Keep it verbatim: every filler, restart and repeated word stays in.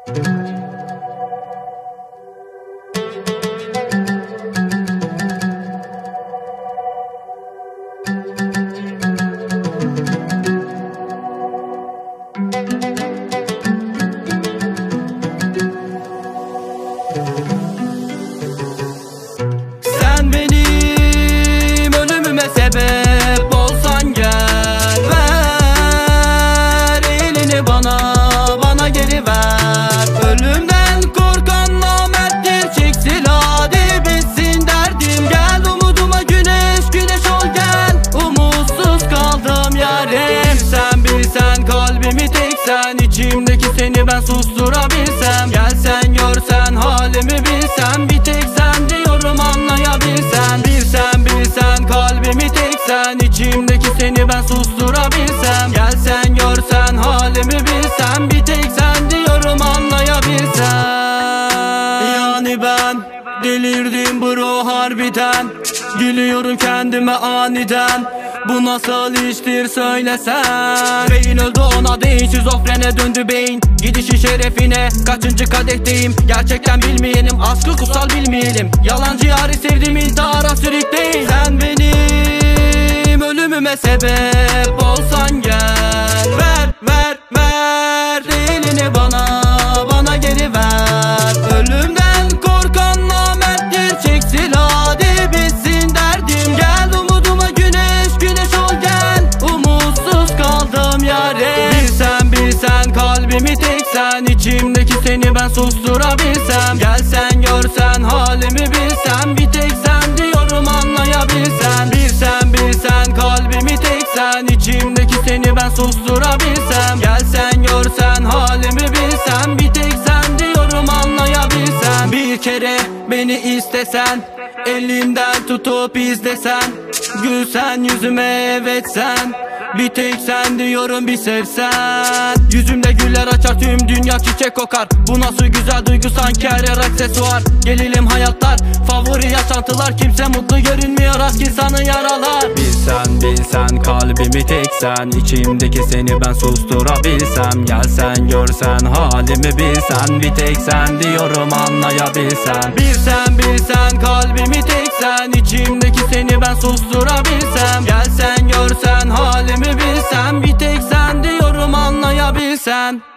Sen benim ölümüme sebep olsan gel, ver elini bana, bana geri ver. Ölümden korkan namerttir, çek silahı hadi bitsin derdim. Gel umuduma güneş, güneş ol gel, umutsuz kaldım yarim. Bilsen bilsen kalbimi tek sen, içimdeki seni ben susturabilsem. Gelsen görsen halimi bilsem, bir tek sen diyorum anlayabilsen. Bilsen bilsen kalbimi tek sen, içimdeki seni ben susturabilsem. Gelsen görsen halimi bilsem, bir tek sen diyorum anlayabilsem. Yani ben delirdim bro harbiden, gülüyorum kendime aniden. Bu nasıl iştir söylesen. Beyin öldü ona değin, şizofrene döndü beyin. Gidişi şerefine kaçıncı kadehteyim. Gerçekten bilmeyenim, aşkı kutsal bilmeyelim. Yalancı yari sevdim, intihara sürükleyin. Sen benim ölümüme sebep olsan gel, ver ver ver elini bana, bana geri ver. Ölümden korkan namerttir, çek silahı hadi bitsin derdim. Gel umuduma güneş, güneş ol gel, umutsuz kaldım yarim. Bilsen bilsen kalbimi tek sen, içimdeki seni ben susturabilsem. Gelsen görsen halimi bilsem, bir tek sen diyorum anlayabilsen. Bilsen bilsen kalbimi tek sen, içimdeki seni ben susturabilsem. Gelsen görsen halimi bilsem, bir tek sen diyorum anlayabilsem. Bir kere beni istesen, elimden tutup izlesen. Gülsen yüzüme evet sen, bir tek sen diyorum bir sevsen. Yüzümde güller açar, tüm dünya çiçek kokar. Bu nasıl güzel duygu, sanki her yer aksesuar. Gelelim hayatlar, favori yaşantılar. Kimse mutlu görünmüyor, aşk insanı yaralar. Bilsen bilsen kalbimi tek sen, içimdeki seni ben susturabilsem. Gelsen görsen halimi bilsen, bir tek sen diyorum anlayabilsen. Bilsen bilsen kalbimi tek sen, içimdeki seni ben susturabilsem. Gelsen görsen halimi bilsem, bir tek sen diyorum anlayabilsen.